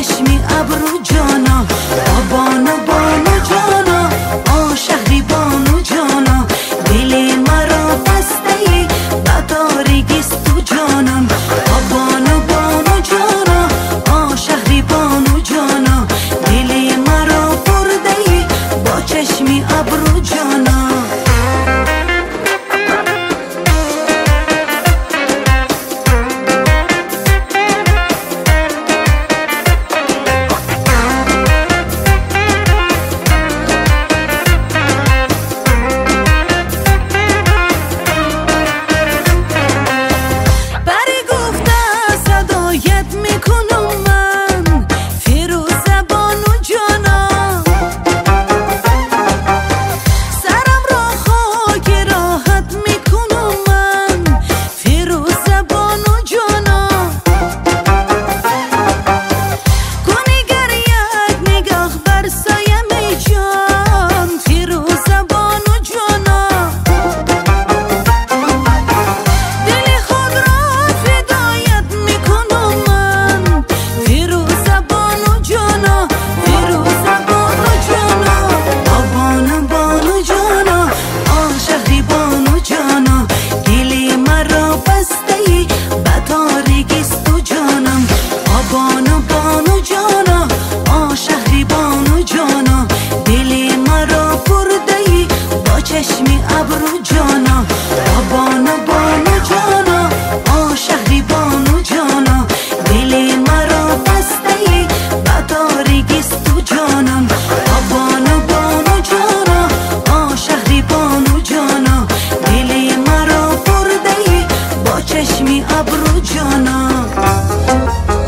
چشمی ابرو جانا، بانو بانو جانا، شهری بانو جانا، دل مرا بسته ای به تاریکیست تو جانم. بانو بانو جانا، شهری بانو جانا، دل مرا برده ای با چشمی ابرو جانا. چشمی ابرو جانا، بانو بانو جانا، شهری بانو جانا، دل مرا بسته ای به تاریکیست تو جانم. بانو بانو جانا، شهری بانو جانا، دل مرا برده ای با چشمی ابرو جانا.